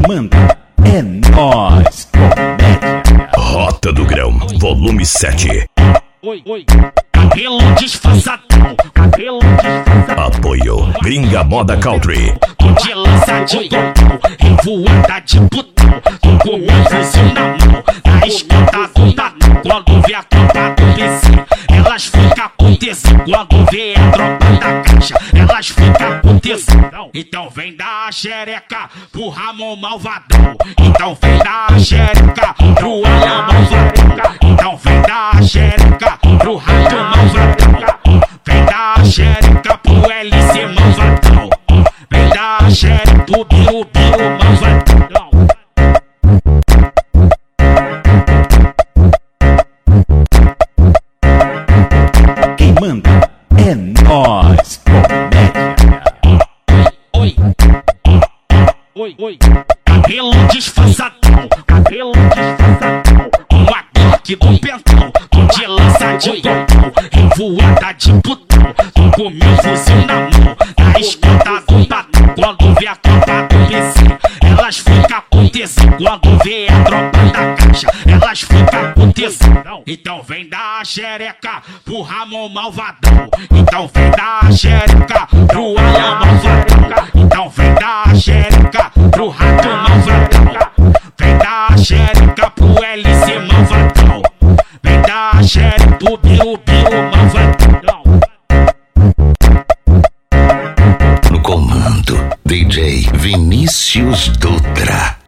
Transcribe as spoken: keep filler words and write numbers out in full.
manda é nós, comédia. Rota do Grão, volume sete. Oi, oi. Cabelo disfarçadão, cabelo disfarçadão. Apoio Gringa Moda Country. Tô de lança de gotão, revoada de putão. Tô com meu fuzil na mão, na esquenta do tatão. Quando vê a tropa do P C, elas ficam com tesão. Quando vê a tropa da caixa, elas ficam com tesão. Então vem da xereca pro Ramon Malvadão. Então vem da xereca pro Alan Malvadão. Então vem da xereca pro Rato Malvadão. Vem da xereca pro L C Malvadão. Vem da xereca pro Biru Biru Malvadão. Quem manda é nós, comédia. Oi, oi, oi. Cabelo disfarçadão, cabelo disfarçadão. Com a Glock do pentão, tô de lança de gotão, revoada de putão. Tô com meu fuzil na mão, na esquenta do tatão. Quando vê a tropa do P C, elas ficam com tesão. Quando vê a tropa da caixa, elas ficam com tesão. Então vem da xereca pro Ramon Malvadão. Então vem da xereca pro Alan Malvadão. Então vem da xereca pro Rato Malvadão. Vem da xereca pro L C Malvadão. Vem da xereca pro Biru Biru Malvadão. No comando, D J Vinícius Dutra.